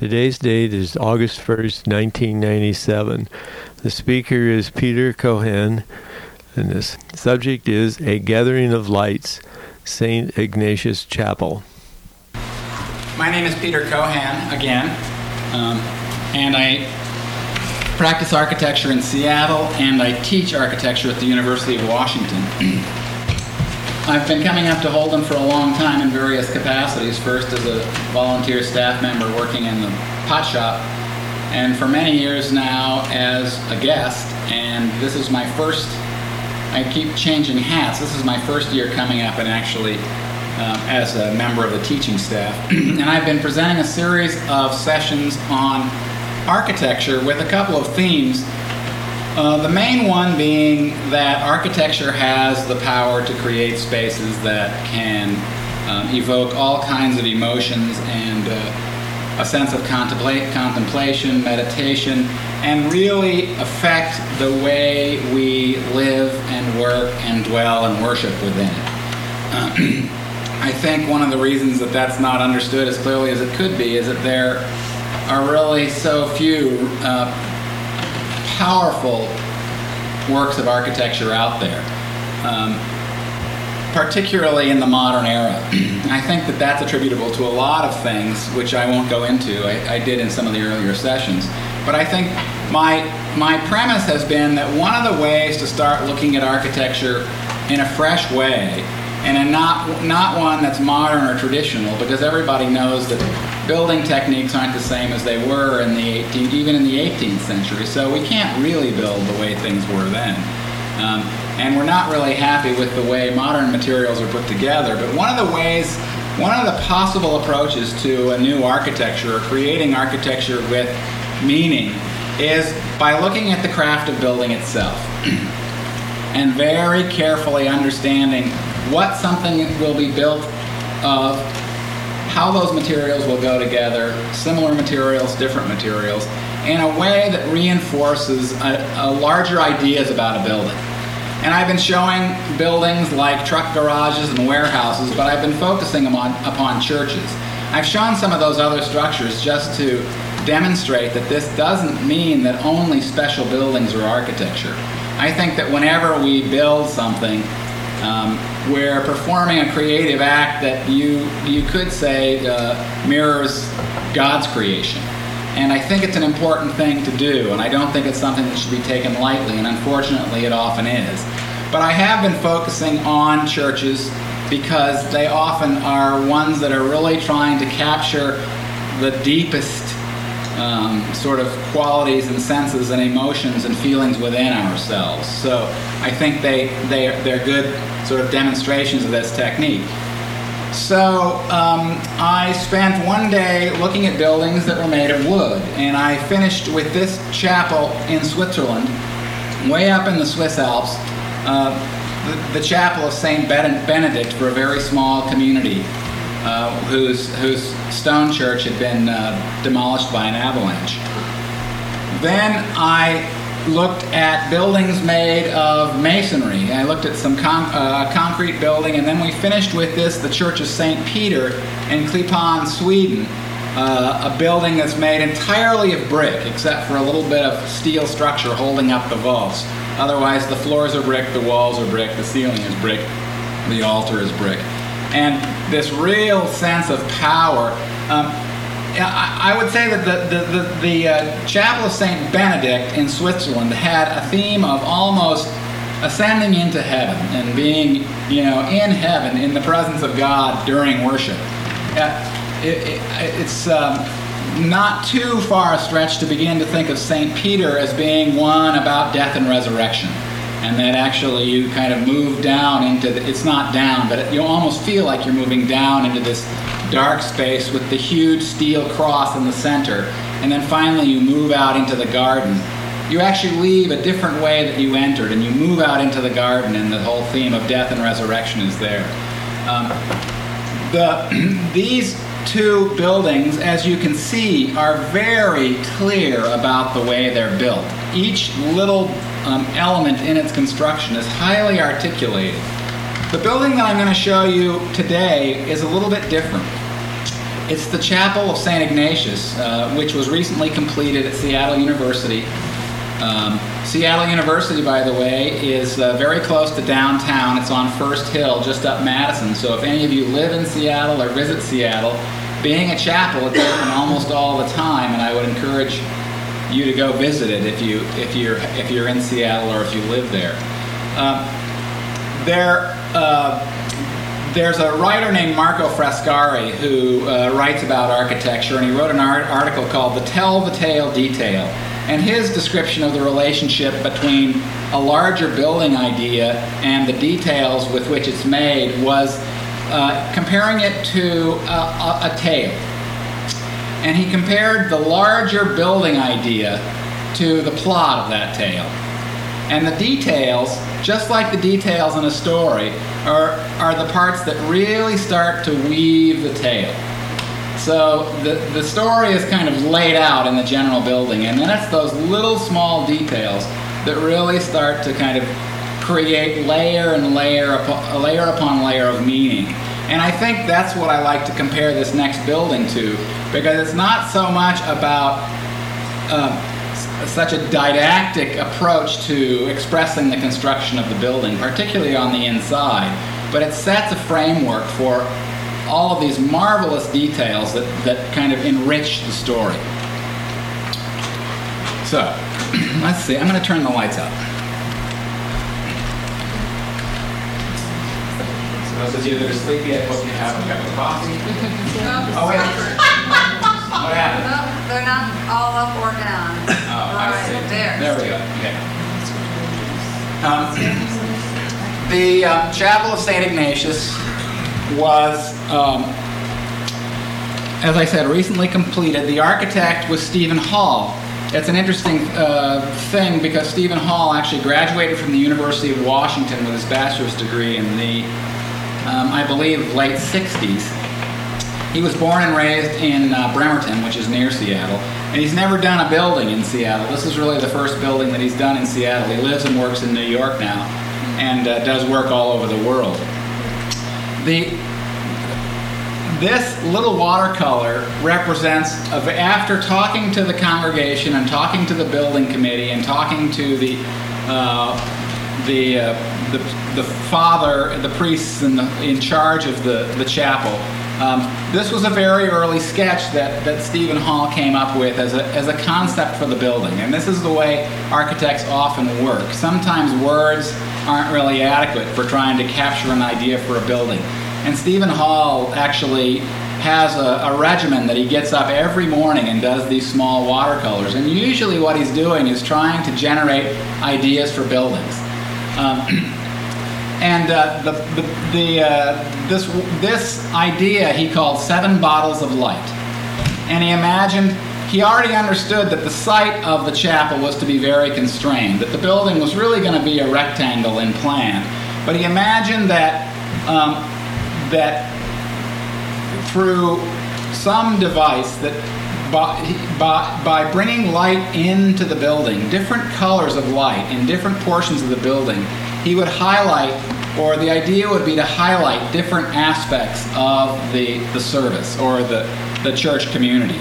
Today's date is August 1st, 1997. The speaker is Peter Cohen, and the subject is A Gathering of Lights, St. Ignatius Chapel. My name is Peter Cohen, again, and I practice architecture in Seattle, and I teach architecture at the University of Washington. I've been coming up to Holden for a long time in various capacities, first as a volunteer staff member working in the pot shop, and for many years now as a guest, and this is my first, I keep changing hats, this is my first year coming up and actually as a member of the teaching staff. And I've been presenting a series of sessions on architecture with a couple of themes. The main one being that architecture has the power to create spaces that can evoke all kinds of emotions and a sense of contemplation, meditation, and really affect the way we live and work and dwell and worship within it. I think one of the reasons that that's not understood as clearly as it could be is that there are really so few powerful works of architecture out there, particularly in the modern era. I think that that's attributable to a lot of things, which I won't go into. I did in some of the earlier sessions. But I think my premise has been that one of the ways to start looking at architecture in a fresh way, and not one that's modern or traditional, because everybody knows that building techniques aren't the same as they were in even in the 18th century, so we can't really build the way things were then. And we're not really happy with the way modern materials are put together, but one of the possible approaches to a new architecture, or creating architecture with meaning, is by looking at the craft of building itself and very carefully understanding what something will be built of, how those materials will go together, similar materials, different materials, in a way that reinforces a larger ideas about a building. And I've been showing buildings like truck garages and warehouses, but I've been focusing upon churches. I've shown some of those other structures just to demonstrate that this doesn't mean that only special buildings are architecture. I think that whenever we build something, we're performing a creative act that you could say mirrors God's creation. And I think it's an important thing to do, and I don't think it's something that should be taken lightly, and unfortunately it often is. But I have been focusing on churches because they often are ones that are really trying to capture the deepest sort of qualities and senses and emotions and feelings within ourselves. So I think they're good sort of demonstrations of this technique. So I spent one day looking at buildings that were made of wood, and I finished with this chapel in Switzerland, way up in the Swiss Alps, the chapel of St. Benedict for a very small community whose stone church had been demolished by an avalanche. Then I looked at buildings made of masonry. I looked at some concrete building, and then we finished with the Church of St. Peter in Klippan, Sweden, a building that's made entirely of brick, except for a little bit of steel structure holding up the vaults. Otherwise, the floors are brick, the walls are brick, the ceiling is brick, the altar is brick. And this real sense of power. I would say that the Chapel of St. Benedict in Switzerland had a theme of almost ascending into heaven and being, in heaven, in the presence of God during worship. It's not too far a stretch to begin to think of St. Peter as being one about death and resurrection, and that actually you kind of move down into it's not down, but you almost feel like you're moving down into this dark space with the huge steel cross in the center, and then finally you move out into the garden. You actually leave a different way that you entered, and you move out into the garden, and the whole theme of death and resurrection is there. These two buildings, as you can see, are very clear about the way they're built. Each little element in its construction is highly articulated. The building that I'm going to show you today is a little bit different. It's the Chapel of St. Ignatius, which was recently completed at Seattle University. Seattle University, by the way, is very close to downtown. It's on First Hill, just up Madison. So if any of you live in Seattle or visit Seattle, being a chapel, it's open almost all the time, and I would encourage you to go visit it if you're in Seattle or if you live there. There's a writer named Marco Frascari who writes about architecture, and he wrote an article called "The Tell the Tale Detail." And his description of the relationship between a larger building idea and the details with which it's made was comparing it to a tale. And he compared the larger building idea to the plot of that tale. And the details, just like the details in a story, are the parts that really start to weave the tale. So the story is kind of laid out in the general building, and then it's those little small details that really start to kind of create layer upon layer of meaning. And I think that's what I like to compare this next building to, because it's not so much about such a didactic approach to expressing the construction of the building, particularly on the inside, but it sets a framework for all of these marvelous details that kind of enrich the story. So, let's see, I'm going to turn the lights up. So those of you that are sleepy, I hope you have a cup of coffee. Oh, wait. What happened? No, they're not all up or down. Oh, I see. There we go. Okay. The Chapel of St. Ignatius was, as I said, recently completed. The architect was Stephen Hall. It's an interesting thing because Stephen Hall actually graduated from the University of Washington with his bachelor's degree in the, I believe, late 60s. He was born and raised in Bremerton, which is near Seattle, and he's never done a building in Seattle. This is really the first building that he's done in Seattle. He lives and works in New York now and does work all over the world. This little watercolor represents, after talking to the congregation and talking to the building committee and talking to the father, the priests in charge of the chapel. This was a very early sketch that Stephen Hall came up with as a concept for the building. And this is the way architects often work. Sometimes words aren't really adequate for trying to capture an idea for a building. And Stephen Hall actually has a regimen that he gets up every morning and does these small watercolors. And usually what he's doing is trying to generate ideas for buildings. This idea he called 7 bottles of light. And he already understood that the site of the chapel was to be very constrained, that the building was really going to be a rectangle in plan. But he imagined that through some device that by bringing light into the building, different colors of light in different portions of the building, he would highlight, or the idea would be to highlight different aspects of the service or the church community.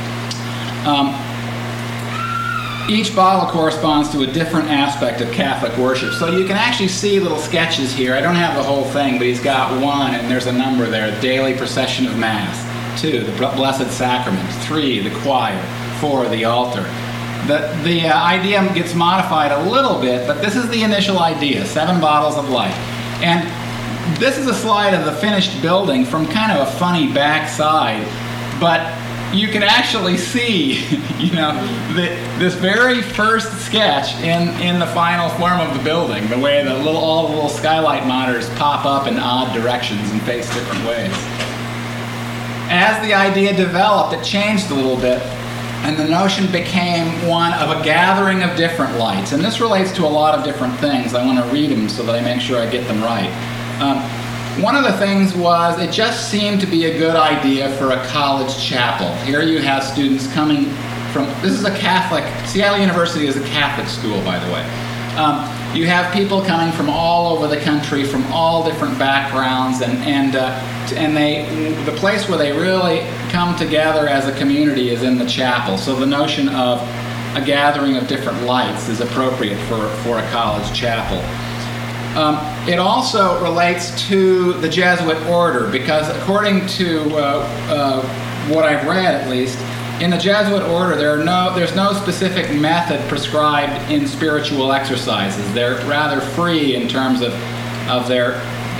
Each bottle corresponds to a different aspect of Catholic worship. So you can actually see little sketches here. I don't have the whole thing, but he's got 1, and there's a number there. Daily procession of Mass. 2, the Blessed Sacrament. 3, the choir. 4, the altar. The idea gets modified a little bit, but this is the initial idea, 7 bottles of light. And this is a slide of the finished building from kind of a funny backside, but you can actually see, this very first sketch in the final form of the building, the way all the little skylight monitors pop up in odd directions and face different ways. As the idea developed, it changed a little bit, and the notion became one of a gathering of different lights. And this relates to a lot of different things. I want to read them so that I make sure I get them right. One of the things was it just seemed to be a good idea for a college chapel. Here you have students coming from, this is a Catholic, Seattle University is a Catholic school, by the way. You have people coming from all over the country, from all different backgrounds, and the place where they really come together as a community is in the chapel. So the notion of a gathering of different lights is appropriate for a college chapel. It also relates to the Jesuit order, because according to what I've read, at least, in the Jesuit order, there's no specific method prescribed in spiritual exercises. They're rather free in terms of their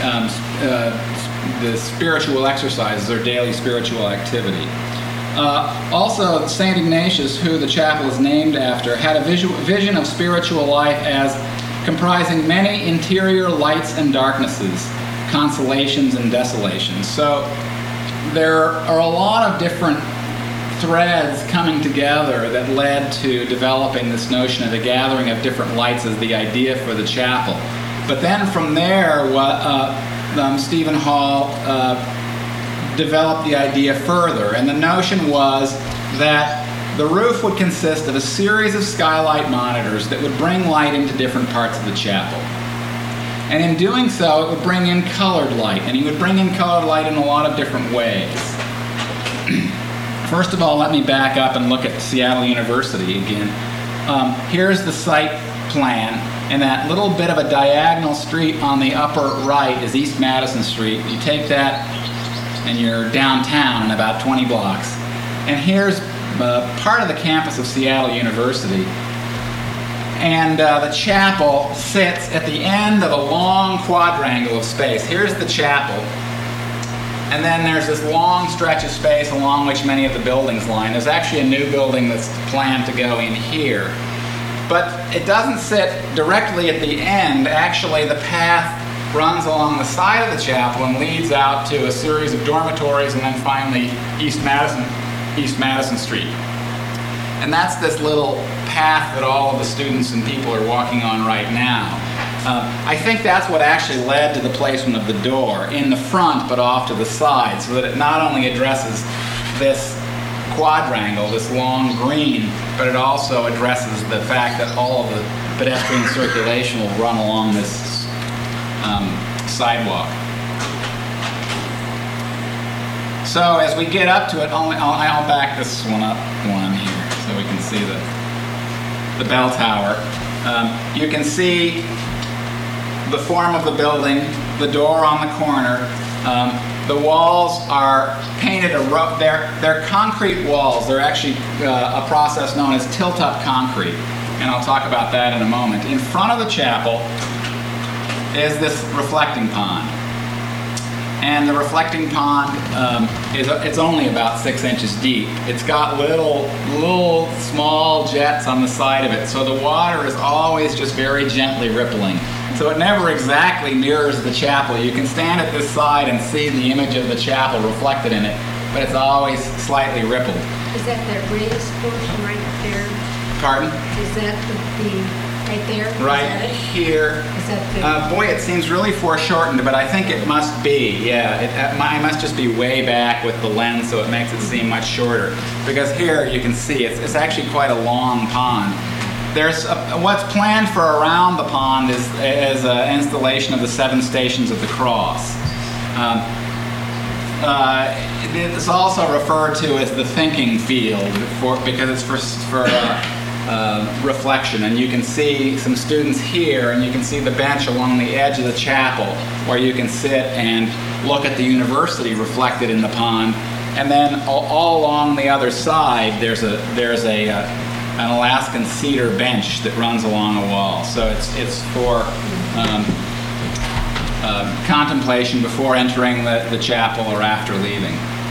the spiritual exercises, their daily spiritual activity. Also, St. Ignatius, who the chapel is named after, had a vision of spiritual life as comprising many interior lights and darknesses, consolations and desolations. So there are a lot of different threads coming together that led to developing this notion of the gathering of different lights as the idea for the chapel. But then from there, Stephen Hall developed the idea further, and the notion was that the roof would consist of a series of skylight monitors that would bring light into different parts of the chapel. And in doing so, it would bring in colored light, and he would bring in colored light in a lot of different ways. First of all, let me back up and look at Seattle University again. Here's the site plan, and that little bit of a diagonal street on the upper right is East Madison Street. You take that, and you're downtown in about 20 blocks. And here's part of the campus of Seattle University. And the chapel sits at the end of a long quadrangle of space. Here's the chapel. And then there's this long stretch of space along which many of the buildings line. There's actually a new building that's planned to go in here. But it doesn't sit directly at the end. Actually, the path runs along the side of the chapel and leads out to a series of dormitories and then finally East Madison Street. And that's this little path that all of the students and people are walking on right now. I think that's what actually led to the placement of the door in the front but off to the side, so that it not only addresses this quadrangle, this long green, but it also addresses the fact that all of the pedestrian circulation will run along this sidewalk. So as we get up to it, I'll back this one up one here so we can see the bell tower. You can see the form of the building, the door on the corner. The walls are painted, they're concrete walls. They're actually a process known as tilt-up concrete, and I'll talk about that in a moment. In front of the chapel is this reflecting pond. And the reflecting pond it's only about 6 inches deep. It's got little small jets on the side of it, so the water is always just very gently rippling. So it never exactly mirrors the chapel. You can stand at this side and see the image of the chapel reflected in it, but it's always slightly rippled. Is that the raised portion right there? Pardon? Is that the right there? Right here. Is that the... Boy, it seems really foreshortened, but I think it must be. Yeah, I must just be way back with the lens, so it makes it seem much shorter. Because here you can see it's actually quite a long pond. There's what's planned for around the pond is an installation of the 7 Stations of the Cross. It's also referred to as the thinking field because it's for reflection. And you can see some students here, and you can see the bench along the edge of the chapel where you can sit and look at the university reflected in the pond. And then all along the other side, there's an Alaskan cedar bench that runs along a wall. So it's for contemplation before entering the chapel or after leaving.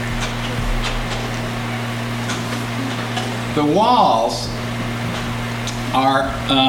The walls are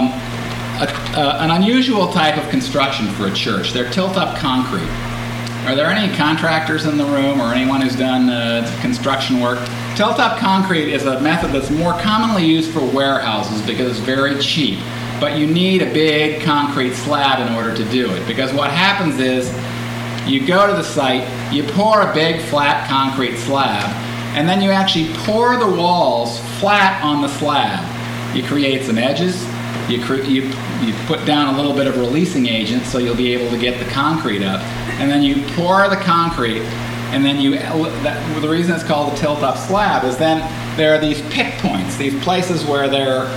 an unusual type of construction for a church. They're tilt-up concrete. Are there any contractors in the room or anyone who's done construction work? Tilt-up concrete is a method that's more commonly used for warehouses because it's very cheap. But you need a big concrete slab in order to do it. Because what happens is you go to the site, you pour a big flat concrete slab, and then you actually pour the walls flat on the slab. You create some edges, you put down a little bit of releasing agent so you'll be able to get the concrete up, and then you pour the concrete and then the reason it's called a tilt-up slab is then there are these pick points, these places where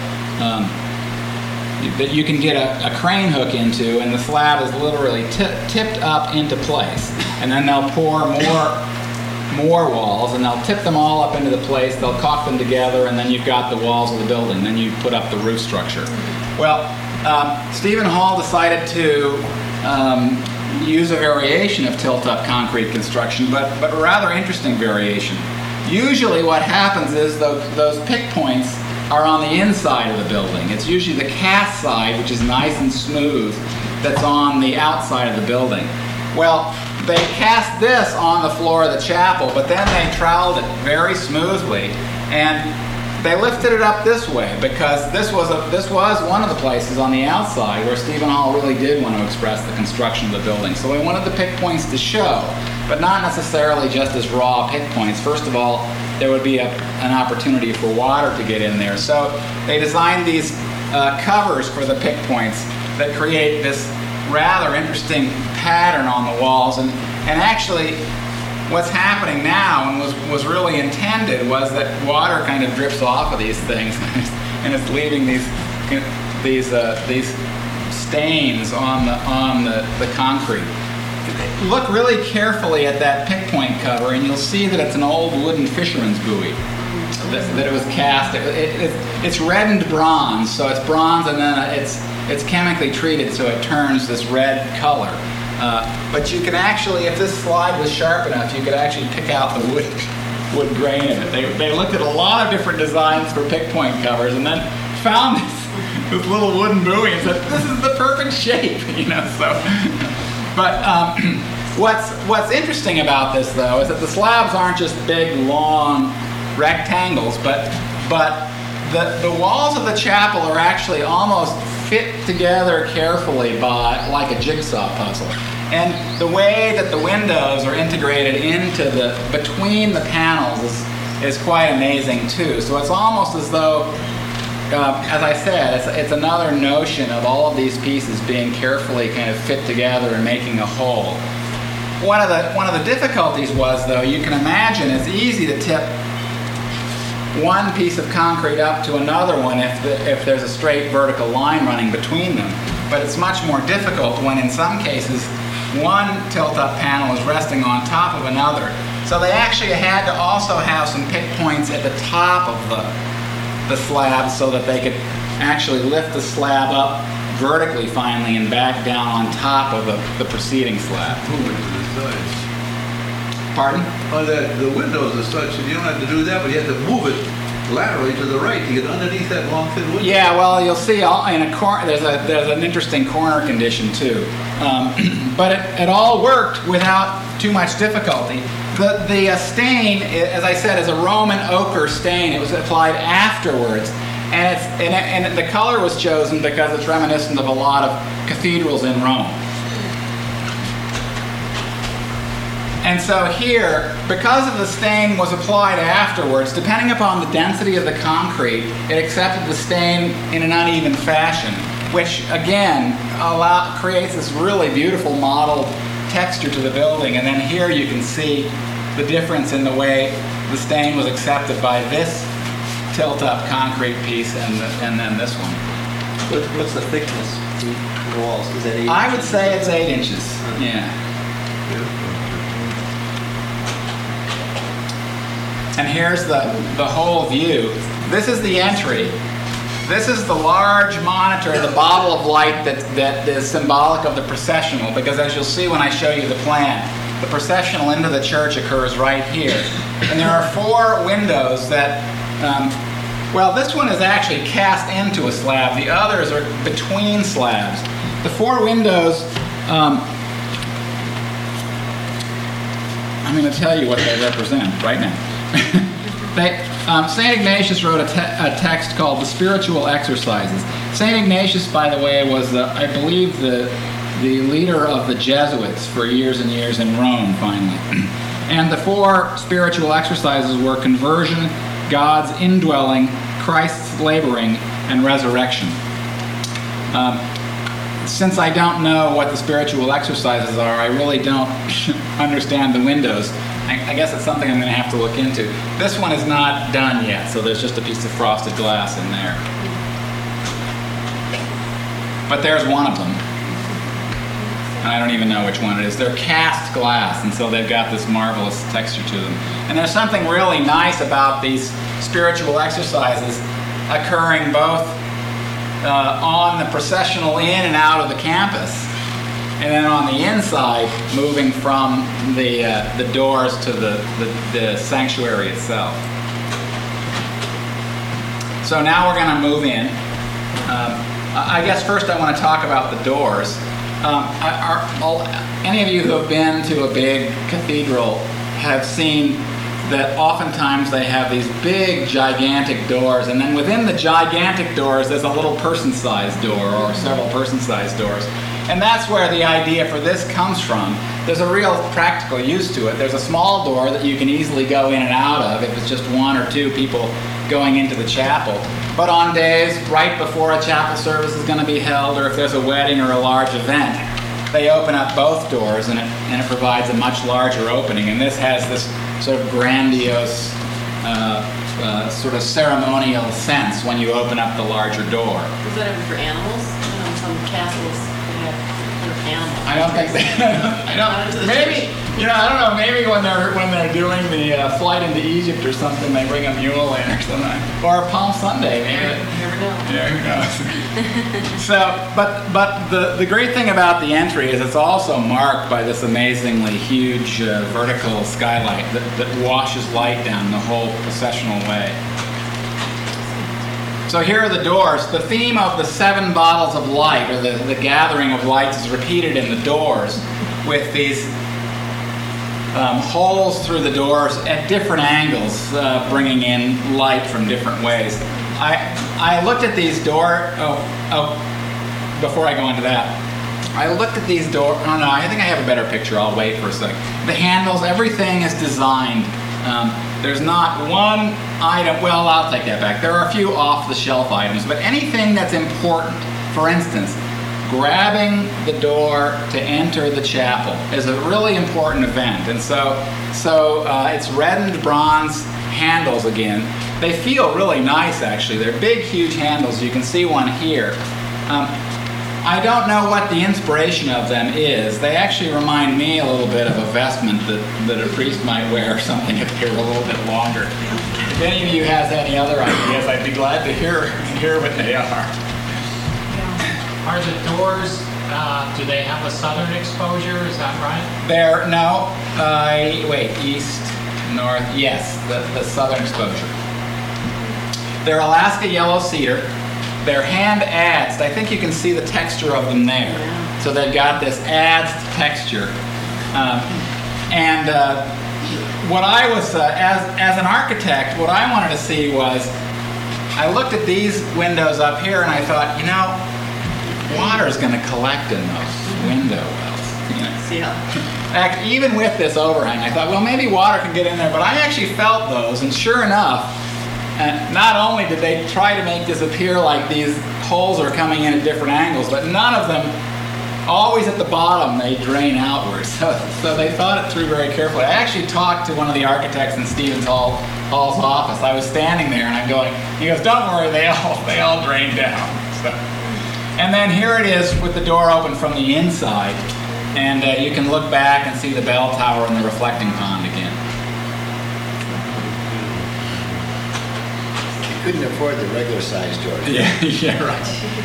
that you can get a crane hook into, and the slab is literally tipped up into place. And then they'll pour more walls, and they'll tip them all up into the place, they'll caulk them together, and then you've got the walls of the building. Then you put up the roof structure. Well, Stephen Hall decided to use a variation of tilt-up concrete construction, but a rather interesting variation. Usually what happens is those pick points are on the inside of the building. It's usually the cast side, which is nice and smooth, that's on the outside of the building. Well, they cast this on the floor of the chapel, but then they troweled it very smoothly, and they lifted it up this way because this was one of the places on the outside where Stephen Hall really did want to express the construction of the building. So he wanted the pick points to show, but not necessarily just as raw pick points. First of all, there would be an opportunity for water to get in there. So they designed these covers for the pick points that create this rather interesting pattern on the walls. And actually, what's happening now and was really intended was that water kind of drips off of these things and it's leaving these stains on the concrete. Look really carefully at that pick point cover, and you'll see that it's an old wooden fisherman's buoy that it was cast. It's reddened bronze, so it's bronze, and then it's chemically treated so it turns this red color. But you can actually, if this slide was sharp enough, you could actually pick out the wood grain in it. They looked at a lot of different designs for pick point covers, and then found this little wooden buoy and said, "This is the perfect shape," So. But what's interesting about this, though, is that the slabs aren't just big, long rectangles, but the walls of the chapel are actually almost fit together carefully like a jigsaw puzzle. And the way that the windows are integrated into between the panels is quite amazing too. So it's almost as though, as I said, it's another notion of all of these pieces being carefully kind of fit together and making a whole. One of the difficulties was, though, you can imagine it's easy to tip one piece of concrete up to another one if there's a straight vertical line running between them. But it's much more difficult when, in some cases, one tilt-up panel is resting on top of another. So they actually had to also have some pick points at the top of the slab so that they could actually lift the slab up vertically finally and back down on top of the preceding slab. Move it to the sides. Pardon? The windows are such that you don't have to do that, but you have to move it laterally to the right to get underneath that long thin window. Yeah, well, you'll see in a corner there's an interesting corner condition too, but it all worked without too much difficulty. The stain, as I said, is a Roman ochre stain. It was applied afterwards, and the color was chosen because it's reminiscent of a lot of cathedrals in Rome. And so here, because of the stain was applied afterwards, depending upon the density of the concrete, it accepted the stain in an uneven fashion, which again creates this really beautiful mottled texture to the building. And then here you can see the difference in the way the stain was accepted by this tilt-up concrete piece and then this one. What's the thickness of the walls? Is that 8 inches? I would say it's 8 inches. Yeah. And here's the whole view. This is the entry. This is the large monitor, the bottle of light that is symbolic of the processional, because as you'll see when I show you the plan, the processional into the church occurs right here. And there are 4 windows that, this one is actually cast into a slab. The others are between slabs. The 4 windows, I'm going to tell you what they represent right now. St. Ignatius wrote a text called The Spiritual Exercises. St. Ignatius, by the way, was, I believe, the leader of the Jesuits for years and years in Rome, finally. And the 4 spiritual exercises were conversion, God's indwelling, Christ's laboring, and resurrection. Since I don't know what the spiritual exercises are, I really don't understand the windows. I guess it's something I'm going to have to look into. This one is not done yet, so there's just a piece of frosted glass in there. But there's one of them. And I don't even know which one it is. They're cast glass, and so they've got this marvelous texture to them. And there's something really nice about these spiritual exercises occurring both on the processional in and out of the campus, and then on the inside, moving from the doors to the sanctuary itself. So now we're going to move in. I guess first I want to talk about the doors. Any of you who have been to a big cathedral have seen that oftentimes they have these big, gigantic doors, and then within the gigantic doors there's a little person-sized door or several person-sized doors. And that's where the idea for this comes from. There's a real practical use to it. There's a small door that you can easily go in and out of if it's just one or two people going into the chapel. But on days right before a chapel service is going to be held, or if there's a wedding or a large event, they open up both doors, and it provides a much larger opening. And this has this sort of grandiose, sort of ceremonial sense when you open up the larger door. Is that ever for animals? You know, some castles they have animals. I don't think I don't. Maybe I don't know. Maybe when they're doing the flight into Egypt or something, they bring a mule in or something, or Palm Sunday. Maybe. You never know. Yeah, who knows? So, but the great thing about the entry is it's also marked by this amazingly huge vertical skylight that washes light down the whole processional way. So here are the doors. The theme of the 7 bottles of light, or the gathering of lights, is repeated in the doors with these holes through the doors at different angles, bringing in light from different ways. I looked at these doors. Before I go into that, I looked at these doors. Oh no, I think I have a better picture. I'll wait for a sec. The handles, everything is designed. There's not one item. Well, I'll take that back. There are a few off-the-shelf items, but anything that's important. For instance, grabbing the door to enter the chapel is a really important event, and so it's reddened bronze handles again. They feel really nice, actually. They're big, huge handles. You can see one here. I don't know what the inspiration of them is. They actually remind me a little bit of a vestment that a priest might wear, or something if they were a little bit longer. If any of you has any other ideas, I'd be glad to hear what they are. Are the doors, do they have a southern exposure? Is that right? East, north, yes, the southern exposure. They're Alaska yellow cedar. They're hand adzed. I think you can see the texture of them there. So they've got this adzed texture. What I was, as an architect, what I wanted to see was, I looked at these windows up here and I thought, water's going to collect in those window wells. Yeah. Even with this overhang, I thought, well, maybe water can get in there, but I actually felt those, and sure enough, not only did they try to make this appear like these holes are coming in at different angles, but none of them, always at the bottom, they drain outwards. So they thought it through very carefully. I actually talked to one of the architects in Stevens Hall's office. I was standing there and I'm going, he goes, don't worry, they all drain down. So, and then here it is with the door open from the inside, and you can look back and see the bell tower and the reflecting pond again. Couldn't afford the regular sized doors. Yeah, right.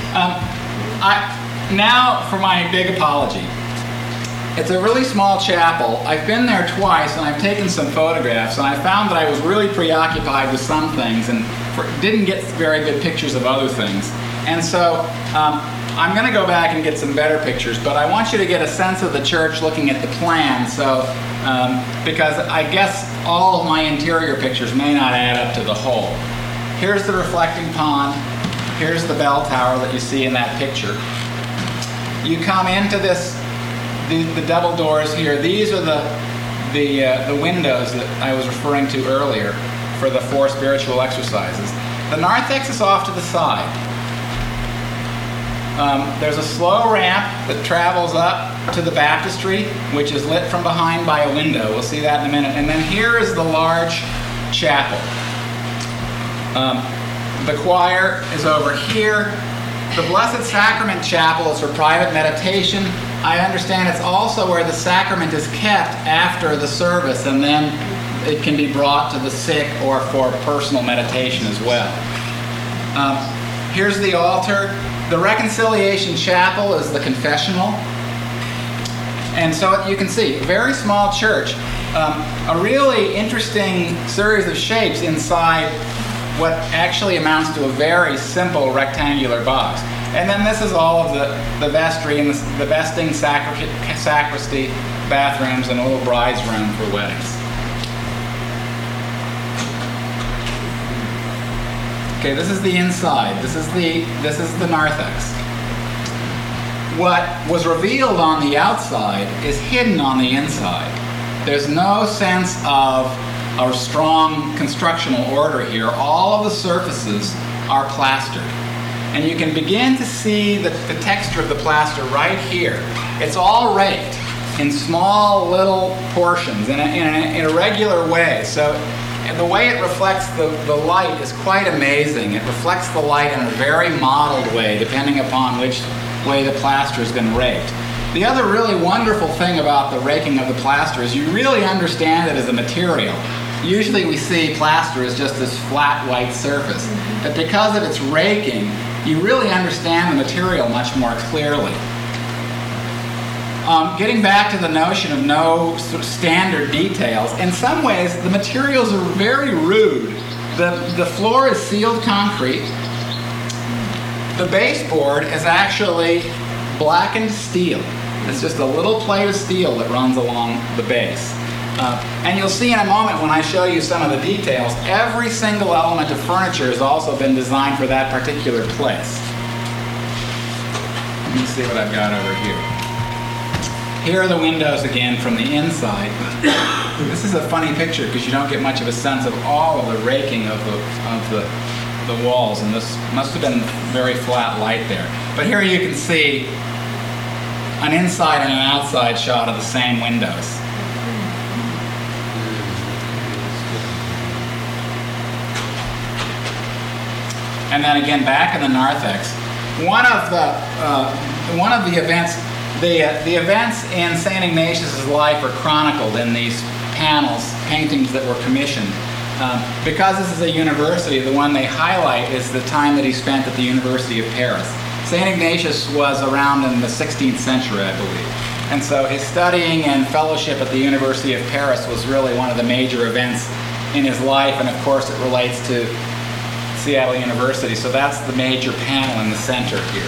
Now for my big apology. It's a really small chapel. I've been there twice and I've taken some photographs, and I found that I was really preoccupied with some things and didn't get very good pictures of other things. And so I'm going to go back and get some better pictures, but I want you to get a sense of the church looking at the plan. So because I guess all of my interior pictures may not add up to the whole. Here's the reflecting pond. Here's the bell tower that you see in that picture. You come into the double doors here. These are the windows that I was referring to earlier for the 4 spiritual exercises. The narthex is off to the side. There's a slow ramp that travels up to the baptistry, which is lit from behind by a window. We'll see that in a minute. And then here is the large chapel. The choir is over here. The Blessed Sacrament Chapel is for private meditation. I understand it's also where the sacrament is kept after the service, and then it can be brought to the sick or for personal meditation as well. Here's the altar. The Reconciliation Chapel is the confessional. And so you can see, very small church. A really interesting series of shapes inside what actually amounts to a very simple rectangular box. And then this is all of the vestry and the vesting, sacristy, bathrooms, and a little bride's room for weddings. Okay, this is the inside. This is the narthex. What was revealed on the outside is hidden on the inside. There's no sense of a strong constructional order here. All of the surfaces are plastered. And you can begin to see the texture of the plaster right here. It's all raked in small little portions in a regular way. So the way it reflects the light is quite amazing. It reflects the light in a very mottled way, depending upon which way the plaster has been raked. The other really wonderful thing about the raking of the plaster is you really understand it as a material. Usually we see plaster as just this flat white surface, but because of its raking, you really understand the material much more clearly. Getting back to the notion of no sort of standard details, in some ways the materials are very rude. The floor is sealed concrete. The baseboard is actually blackened steel. It's just a little plate of steel that runs along the base. And you'll see in a moment when I show you some of the details, every single element of furniture has also been designed for that particular place. Let me see what I've got over here. Here are the windows again from the inside. This is a funny picture because you don't get much of a sense of all of the raking of the walls, and this must have been very flat light there. But here you can see an inside and an outside shot of the same windows. And then again, back in the narthex, one of the events, the events in St. Ignatius' life are chronicled in these panels, paintings that were commissioned. Because this is a university, the one they highlight is the time that he spent at the University of Paris. St. Ignatius was around in the 16th century, I believe. And so his studying and fellowship at the University of Paris was really one of the major events in his life, and of course it relates to Seattle University, so that's the major panel in the center here.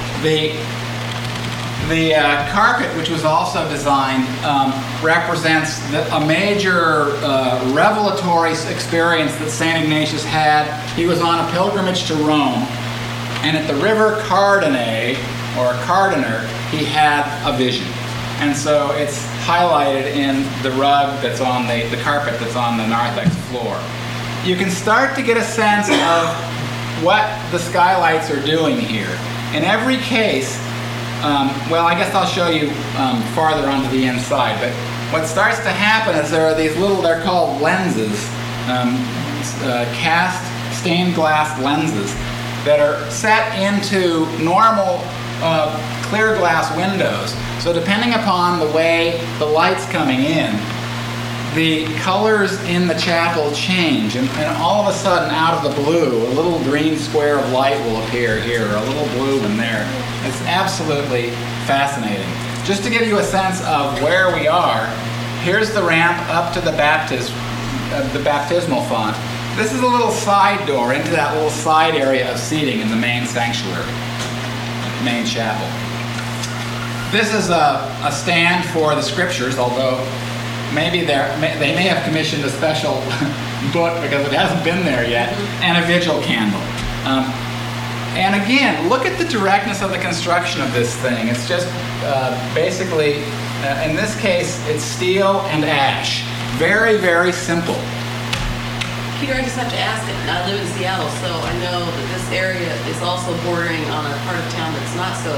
The carpet, which was also designed, represents a major revelatory experience that St. Ignatius had. He was on a pilgrimage to Rome, and at the river Cardine, or Cardiner, he had a vision. And so it's highlighted in the rug that's on the carpet that's on the narthex floor. You can start to get a sense of what the skylights are doing here. In every case, well, I guess I'll show you farther onto the inside, but what starts to happen is there are these little, they're called lenses, cast stained glass lenses that are set into normal clear glass windows. So depending upon the way the light's coming in, the colors in the chapel change, and all of a sudden, out of the blue, a little green square of light will appear here, or a little blue in there. It's absolutely fascinating. Just to give you a sense of where we are, here's the ramp up to the baptismal font. This is a little side door into that little side area of seating in the main sanctuary, main chapel. This is a stand for the scriptures, although maybe they may have commissioned a special book because it hasn't been there yet, and a vigil candle. And again, look at the directness of the construction of this thing. It's just basically, in this case, it's steel and ash. Very, very simple. Peter, I just have to ask, I live in Seattle, so I know that this area is also bordering on a part of town that's not so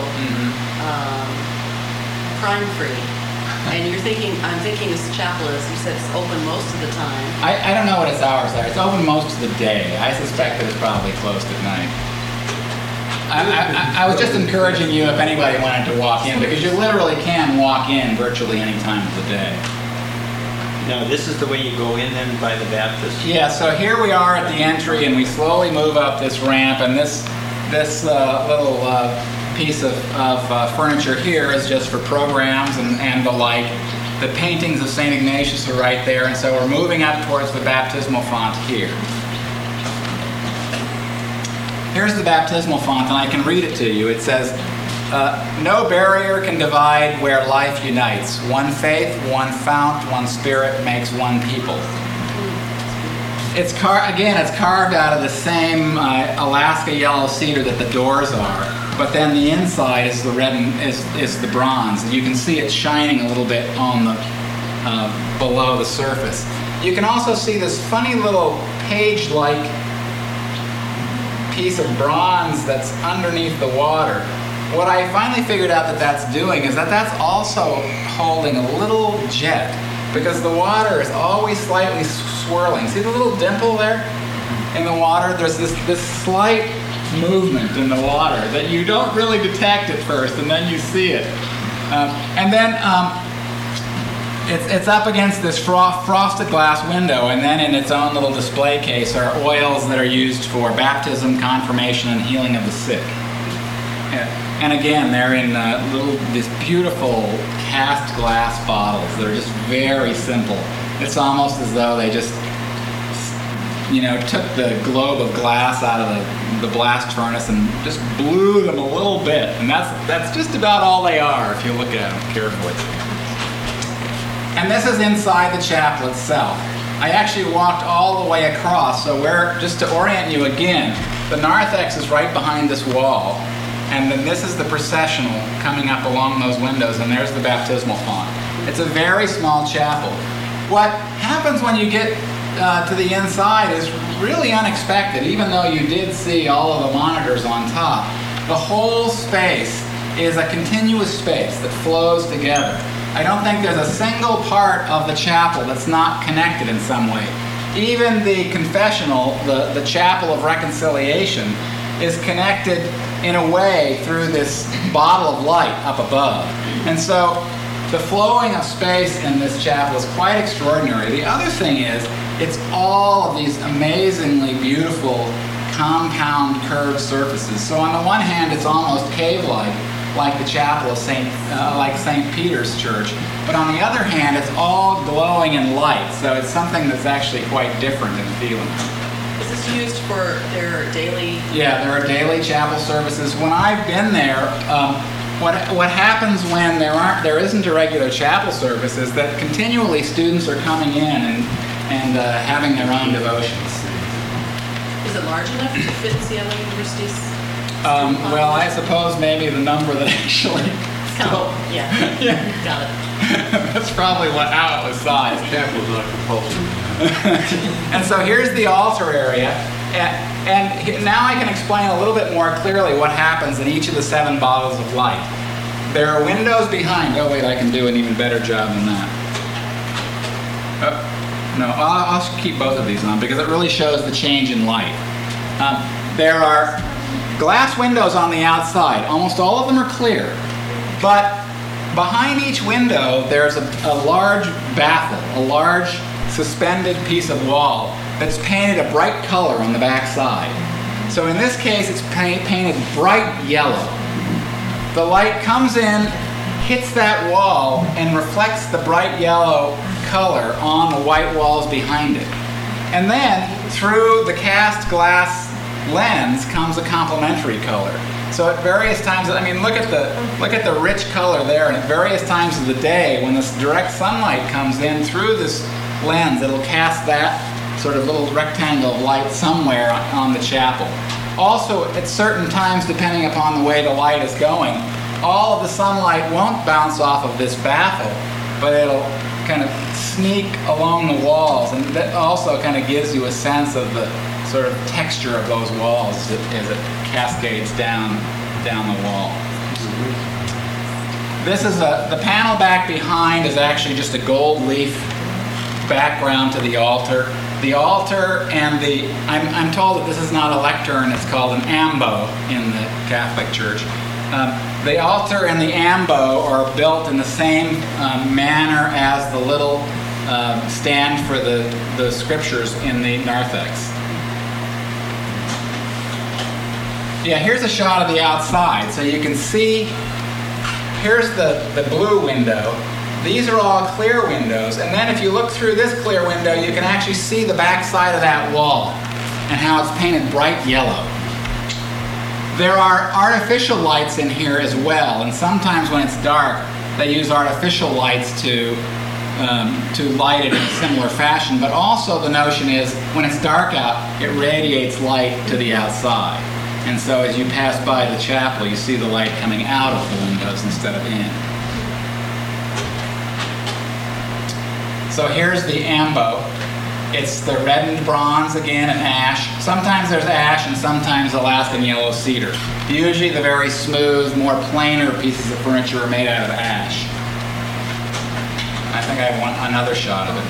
crime-free. And I'm thinking this chapel is, you said it's open most of the time. I don't know what its hours are. It's open most of the day. I suspect that it's probably closed at night. I was just encouraging you if anybody wanted to walk in, because you literally can walk in virtually any time of the day. Now, this is the way you go in then by the Baptist? Yeah, so here we are at the entry, and we slowly move up this ramp, and this little piece of furniture here is just for programs and the like. The paintings of St. Ignatius are right there, and so we're moving up towards the baptismal font here. Here's the baptismal font, and I can read it to you. It says, no barrier can divide where life unites. One faith, one fount, one spirit makes one people. It's carved out of the same Alaska yellow cedar that the doors are, but then the inside is the red and is the bronze. And you can see it shining a little bit on the below the surface. You can also see this funny little page-like piece of bronze that's underneath the water. What I finally figured out that that's doing is that that's also holding a little jet, because the water is always slightly swirling. See the little dimple there in the water? There's this slight movement in the water that you don't really detect at first, and then you see it. And then it's up against this frosted glass window, and then in its own little display case are oils that are used for baptism, confirmation, and healing of the sick. And again, they're in these beautiful cast glass bottles that are just very simple. It's almost as though they just, took the globe of glass out of the blast furnace and just blew them a little bit. And that's just about all they are if you look at them carefully. And this is inside the chapel itself. I actually walked all the way across, so just to orient you again, the narthex is right behind this wall, and then this is the processional coming up along those windows, and there's the baptismal font. It's a very small chapel. What happens when you get to the inside is really unexpected, even though you did see all of the monitors on top. The whole space is a continuous space that flows together. I don't think there's a single part of the chapel that's not connected in some way. Even the confessional, the chapel of reconciliation, is connected in a way through this bottle of light up above. And so the flowing of space in this chapel is quite extraordinary. The other thing is, it's all of these amazingly beautiful compound curved surfaces. So on the one hand, it's almost cave-like, like the chapel of St. Peter's Church. But on the other hand, it's all glowing in light, so it's something that's actually quite different in feeling. Is this used for their daily? Yeah, there are daily chapel services. When I've been there, what happens when there isn't a regular chapel service is that continually students are coming in and having their own devotions. Is it large enough to fit Seattle University's? Well, I suppose maybe the number that actually. Yeah. Got it. That's probably how it was sized. Chapel's not compulsory. And so here's the altar area, and now I can explain a little bit more clearly what happens in each of the 7 bottles of light. There are windows behind. Oh wait, I can do an even better job than that. No, I'll keep both of these on because it really shows the change in light. There are glass windows on the outside. Almost all of them are clear. But behind each window, there's a large baffle, a large suspended piece of wall that's painted a bright color on the back side. So in this case, it's painted bright yellow. The light comes in, hits that wall, and reflects the bright yellow color on the white walls behind it. And then, through the cast glass lens comes a complementary color. So at various times, look at the rich color there, and at various times of the day, when this direct sunlight comes in through this lens, it'll cast that sort of little rectangle of light somewhere on the chapel. Also, at certain times, depending upon the way the light is going, all of the sunlight won't bounce off of this baffle, but it'll kind of sneak along the walls, and that also kind of gives you a sense of the sort of texture of those walls as it cascades down the wall. This is the panel back behind is actually just a gold leaf background to the altar. The altar and I'm told that this is not a lectern, it's called an ambo in the Catholic Church. The altar and the ambo are built in the same manner as the little stand for the scriptures in the narthex. Yeah, here's a shot of the outside. So you can see, here's the blue window. These are all clear windows. And then if you look through this clear window, you can actually see the back side of that wall and how it's painted bright yellow. There are artificial lights in here as well. And sometimes when it's dark, they use artificial lights to light it in a similar fashion. But also the notion is when it's dark out, it radiates light to the outside. And so as you pass by the chapel, you see the light coming out of the windows instead of in. So here's the ambo. It's the reddened bronze again and ash. Sometimes there's ash and sometimes Alaskan yellow cedar. Usually the very smooth, more plainer pieces of furniture are made out of ash. I think I want another shot of it.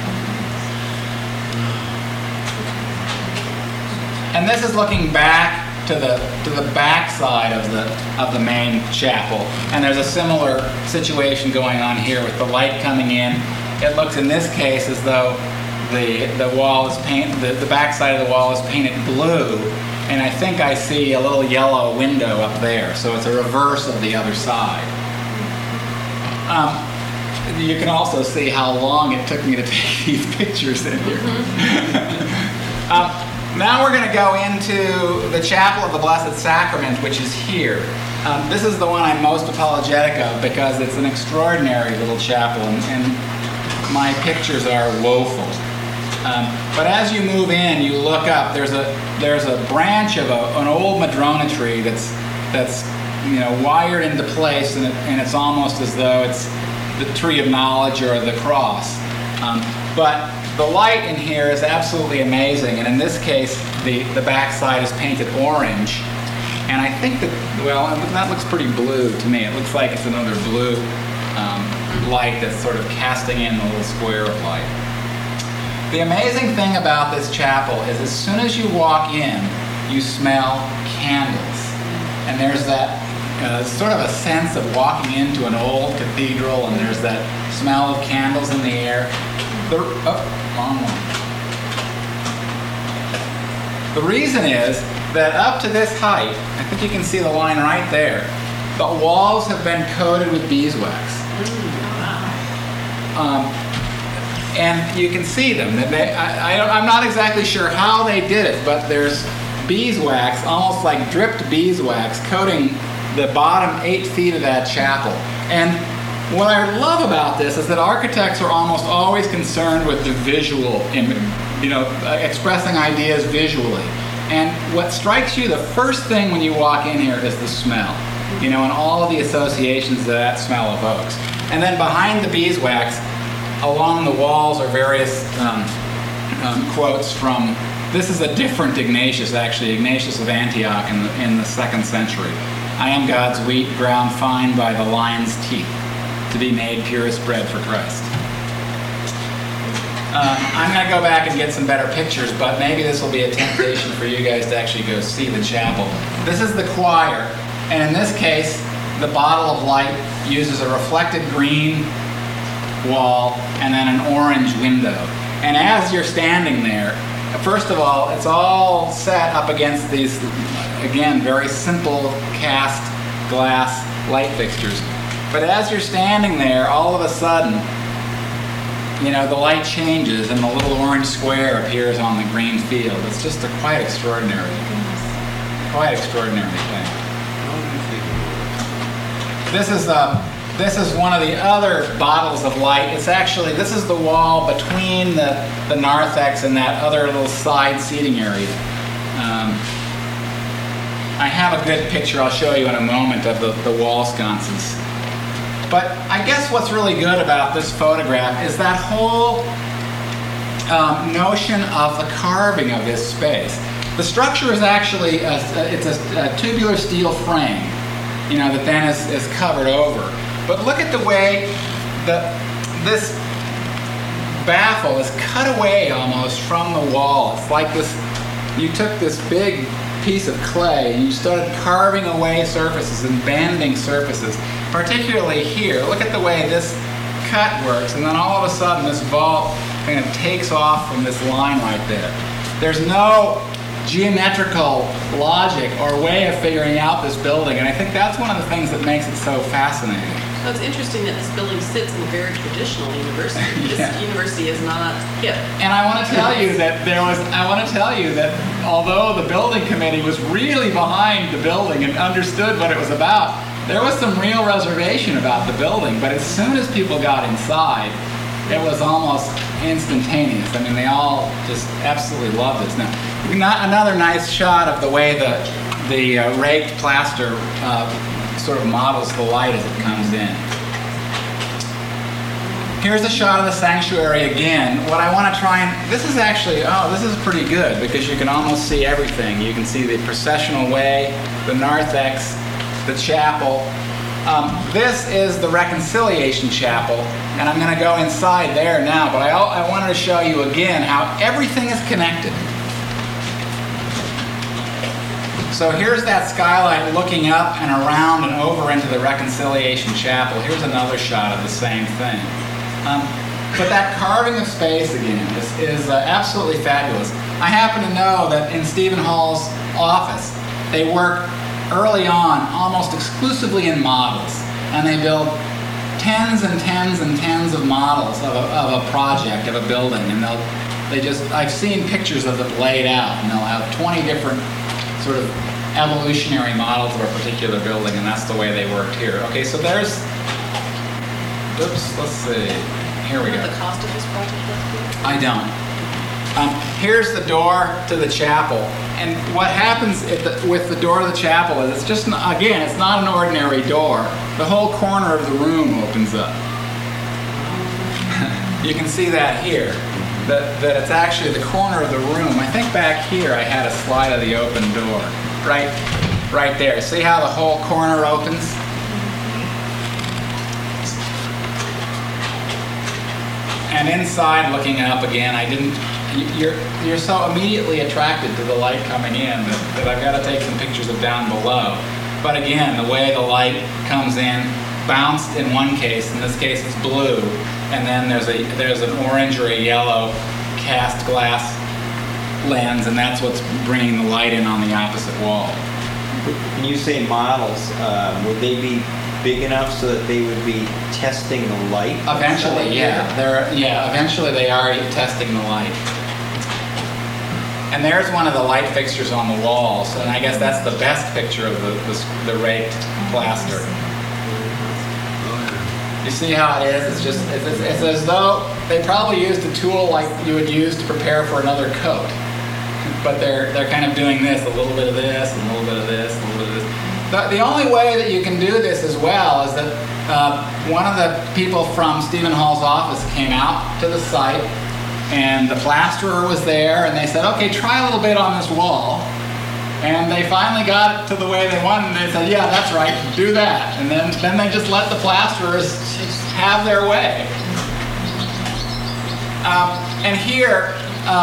And this is looking back to the back side of the main chapel, and there's a similar situation going on here with the light coming in. It looks in this case as though the wall is the back side of the wall is painted blue, and I think I see a little yellow window up there. So it's a reverse of the other side. You can also see how long it took me to take these pictures in here. Now we're going to go into the Chapel of the Blessed Sacrament, which is here. This is the one I'm most apologetic of because it's an extraordinary little chapel, and my pictures are woeful. But as you move in, you look up. There's a branch of an old madrona tree that's wired into place, and it's almost as though it's the tree of knowledge or the cross. But the light in here is absolutely amazing, and in this case, the backside is painted orange. And I think that looks pretty blue to me. It looks like it's another blue light that's sort of casting in the little square of light. The amazing thing about this chapel is as soon as you walk in, you smell candles. And there's that sort of a sense of walking into an old cathedral, and there's that smell of candles in the air. Wrong one. The reason is that up to this height, I think you can see the line right there, the walls have been coated with beeswax. And you can see them. I'm not exactly sure how they did it, but there's beeswax, almost like dripped beeswax, coating the bottom 8 feet of that chapel. And what I love about this is that architects are almost always concerned with the visual image, expressing ideas visually. And what strikes you, the first thing when you walk in here is the smell, and all of the associations that smell evokes. And then behind the beeswax, along the walls are various quotes from, this is a different Ignatius actually, Ignatius of Antioch in the 2nd century. I am God's wheat, ground fine by the lion's teeth, to be made purest bread for Christ. I'm going to go back and get some better pictures, but maybe this will be a temptation for you guys to actually go see the chapel. This is the choir, and in this case, the bottle of light uses a reflected green wall and then an orange window. And as you're standing there, first of all, it's all set up against these, again, very simple cast glass light fixtures. But as you're standing there, all of a sudden, the light changes and the little orange square appears on the green field. It's just a quite extraordinary thing. This is one of the other bottles of light. This is the wall between the narthex and that other little side seating area. I have a good picture I'll show you in a moment of the wall sconces. But I guess what's really good about this photograph is that whole notion of the carving of this space. The structure is actually it's a tubular steel frame, that then is covered over. But look at the way this baffle is cut away almost from the wall. It's like this. You took this big piece of clay and you started carving away surfaces and banding surfaces. Particularly here, look at the way this cut works, and then all of a sudden this vault kind of takes off from this line right there. There's no geometrical logic or way of figuring out this building, and I think that's one of the things that makes it so fascinating. So it's interesting that this building sits in a very traditional university. Yeah. This university is not hip. And I want to tell you that although the building committee was really behind the building and understood what it was about, there was some real reservation about the building, but as soon as people got inside, it was almost instantaneous. I mean, they all just absolutely loved this. Now, another nice shot of the way the raked plaster sort of models the light as it comes in. Here's a shot of the sanctuary again. What I want to try and... This is actually... this is pretty good because you can almost see everything. You can see the processional way, the narthex, the chapel. This is the Reconciliation Chapel, and I'm going to go inside there now, but I wanted to show you again how everything is connected. So here's that skylight looking up and around and over into the Reconciliation Chapel. Here's another shot of the same thing. But that carving of space again is absolutely fabulous. I happen to know that in Stephen Hall's office, they work early on almost exclusively in models, and they build tens and tens and tens of models of a project, of a building, and I've seen pictures of it laid out, and they'll have 20 different sort of evolutionary models of a particular building, and that's the way they worked here. Okay, so let's see, here we go. The cost of this project? I don't. Here's the door to the chapel, and what happens with the door to the chapel is it's just, again, it's not an ordinary door. The whole corner of the room opens up. You can see that here, that it's actually the corner of the room. I think back here I had a slide of the open door, right there. See how the whole corner opens? And inside, looking up again, you're so immediately attracted to the light coming in that I've got to take some pictures of down below. But again, the way the light comes in, bounced in one case, in this case it's blue, and then there's an orange or a yellow cast glass lens, and that's what's bringing the light in on the opposite wall. When you say models, would they be big enough so that they would be testing the light? Eventually, yeah. Eventually they are testing the light. And there's one of the light fixtures on the walls, and I guess that's the best picture of the raked plaster. You see how it is? It's as though they probably used a tool like you would use to prepare for another coat. But they're kind of doing this, a little bit of this, a little bit of this, a little bit of this. The only way that you can do this as well is that one of the people from Stephen Hall's office came out to the site, and the plasterer was there, and they said, okay, try a little bit on this wall. And they finally got it to the way they wanted, and they said, yeah, that's right, do that. And then they just let the plasterers have their way. And here,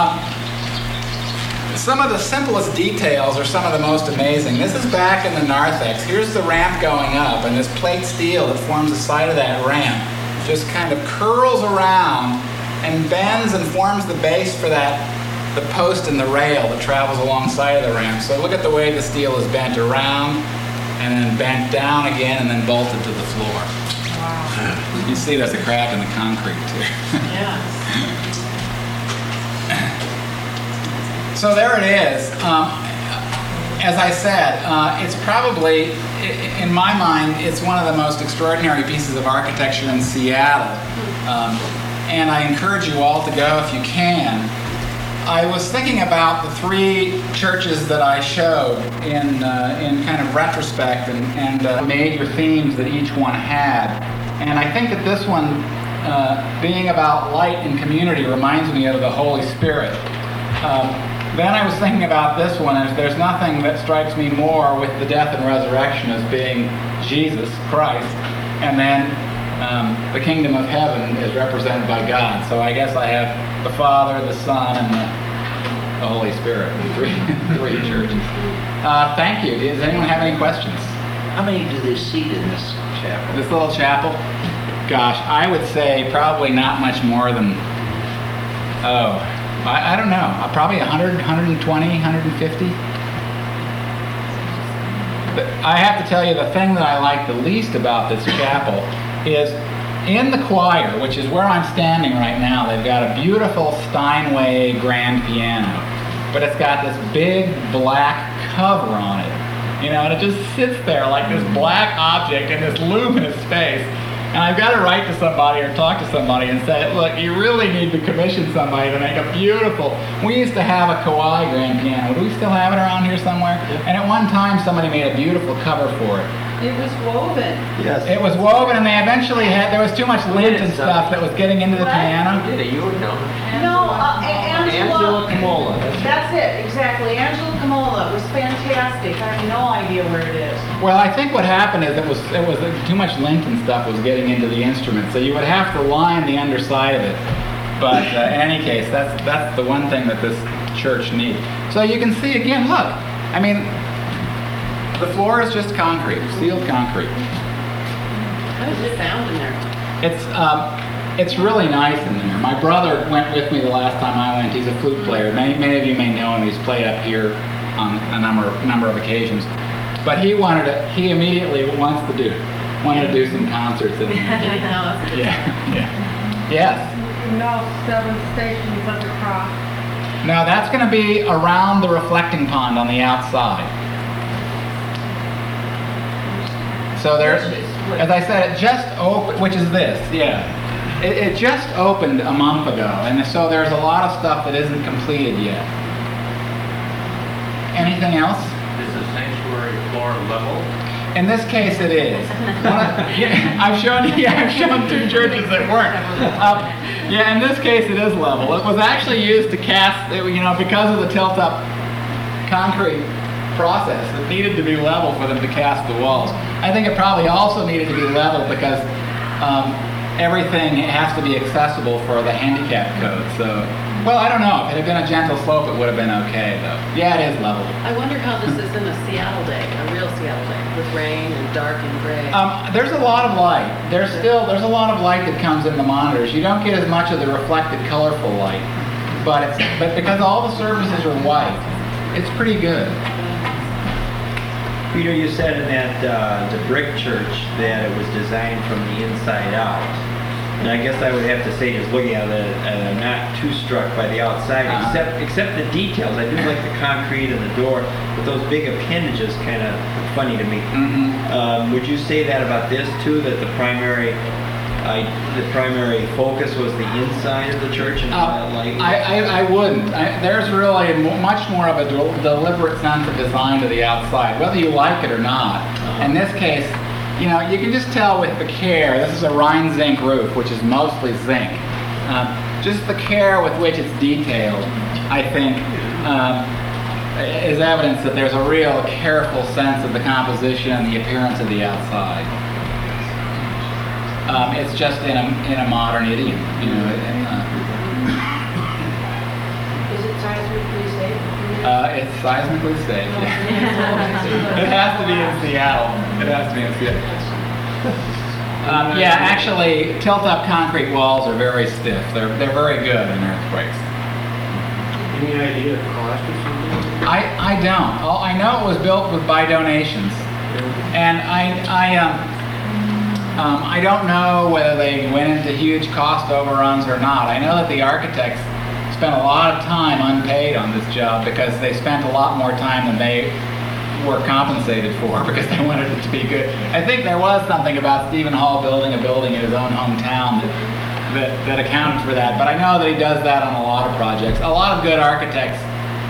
some of the simplest details are some of the most amazing. This is back in the narthex. Here's the ramp going up, and this plate steel that forms the side of that ramp just kind of curls around and bends and forms the base for the post and the rail that travels alongside of the ramp. So look at the way the steel is bent around and then bent down again and then bolted to the floor. Wow. You see there's a crack in the concrete too. Yeah. So there it is. As I said, it's probably, in my mind, it's one of the most extraordinary pieces of architecture in Seattle. And I encourage you all to go if you can. I was thinking about the three churches that I showed in kind of retrospect and major themes that each one had. And I think that this one, being about light and community, reminds me of the Holy Spirit. Then I was thinking about this one, and there's nothing that strikes me more with the death and resurrection as being Jesus Christ, and then the kingdom of heaven is represented by God. So I guess I have the Father, the Son, and the Holy Spirit, three churches. Thank you. Does anyone have any questions? How many do they seat in this chapel? This little chapel? Gosh, I would say probably not much more than, I don't know, probably 100, 120, 150. But I have to tell you, the thing that I like the least about this chapel is in the choir, which is where I'm standing right now, they've got a beautiful Steinway grand piano, but it's got this big black cover on it. And it just sits there like this black object in this luminous space. And I've got to write to somebody or talk to somebody and say, look, you really need to commission somebody to make a beautiful... We used to have a Kawai grand piano. Do we still have it around here somewhere? And at one time, somebody made a beautiful cover for it. It was woven. Yes. It was woven, and they eventually had... There was too much lint and stuff that was getting into the piano. You would know. No, Angela Camola. That's it, exactly. Angela Camola was fantastic. I have no idea where it is. Well, I think what happened is it was too much lint and stuff was getting into the instrument, so you would have to line the underside of it. But in any case, that's the one thing that this church needs. So you can see again. Look, I mean, the floor is just concrete, sealed concrete. How is it found in there? It's really nice in there. My brother went with me the last time I went. He's a flute player. Many of you may know him. He's played up here on a number of occasions. But he immediately wanted to do some concerts in there. Yeah. Yes. No, 7 stations of the cross. Now that's going to be around the reflecting pond on the outside. So there's, as I said, it just opened, which is this, yeah. It just opened a month ago, and so there's a lot of stuff that isn't completed yet. Anything else? Is the sanctuary floor level? In this case, it is. I've shown 2 churches that weren't. In this case, it is level. It was actually used to cast, because of the tilt-up concrete process. It needed to be level for them to cast the walls. I think it probably also needed to be level because everything has to be accessible for the handicap code. So, well, I don't know. If it had been a gentle slope, it would have been okay, though. Yeah, it is level. I wonder how this is in a Seattle day, a real Seattle day, with rain and dark and gray. There's a lot of light. There's a lot of light that comes in the monitors. You don't get as much of the reflected, colorful light, but because all the surfaces are white, it's pretty good. Peter, you said in that the brick church that it was designed from the inside out. And I guess I would have to say, just looking at it, I'm not too struck by the outside, except the details. I do like the concrete and the door, but those big appendages kind of funny to me. Mm-hmm. Would you say that about this too? That the primary focus was the inside of the church and not light? I wouldn't. There's really much more of a deliberate sense of design to the outside, whether you like it or not. In this case, you can just tell with the care. This is a Rhine zinc roof, which is mostly zinc. Just the care with which it's detailed, I think, is evidence that there's a real careful sense of the composition and the appearance of the outside. It's just in a modern idiom, Is it seismically safe? It's seismically safe. Yeah. It has to be in Seattle. Actually, tilt-up concrete walls are very stiff. They're very good in earthquakes. Any idea of cost or something? I don't. I know it was built by donations, and I don't know whether they went into huge cost overruns or not. I know that the architects spent a lot of time unpaid on this job because they spent a lot more time than they were compensated for because they wanted it to be good. I think there was something about Stephen Hall building a building in his own hometown that accounted for that, but I know that he does that on a lot of projects. A lot of good architects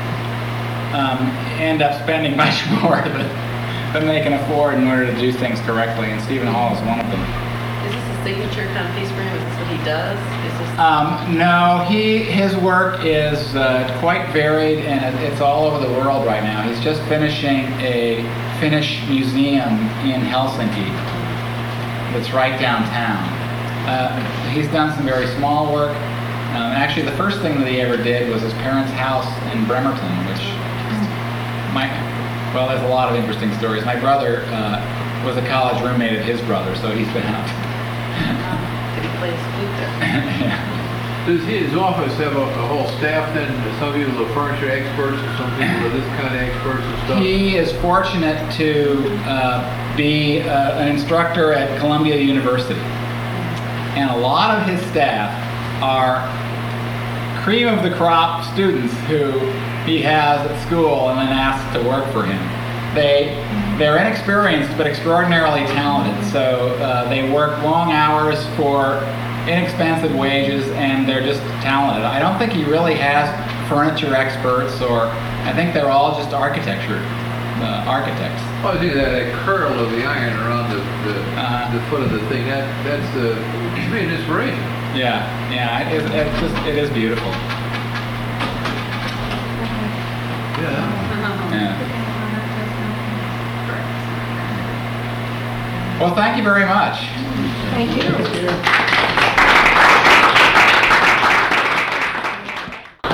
end up spending much more than they can afford in order to do things correctly, and Stephen Hall is one of them. Is this a signature kind of piece for him? Is this what he does? Is this? No, his work is quite varied, and it's all over the world right now. He's just finishing a Finnish museum in Helsinki that's right downtown. He's done some very small work. Actually, the first thing that he ever did was his parents' house in Bremerton, which well, there's a lot of interesting stories. My brother was a college roommate of his brother, so he's been out. Did he play his flute there? Yeah. Does his office have a whole staff then? Some people are furniture experts, and some people are this kind of experts and stuff? He is fortunate to be an instructor at Columbia University. And a lot of his staff are cream of the crop students who he has at school and then asks to work for him. They're inexperienced but extraordinarily talented, so they work long hours for inexpensive wages, and they're just talented. I don't think he really has furniture experts, or I think they're all just architects. Oh, I think that curl of the iron around the foot of the thing, that's to me an inspiration. Yeah, it is beautiful. Yeah. Well, thank you very much. Thank you.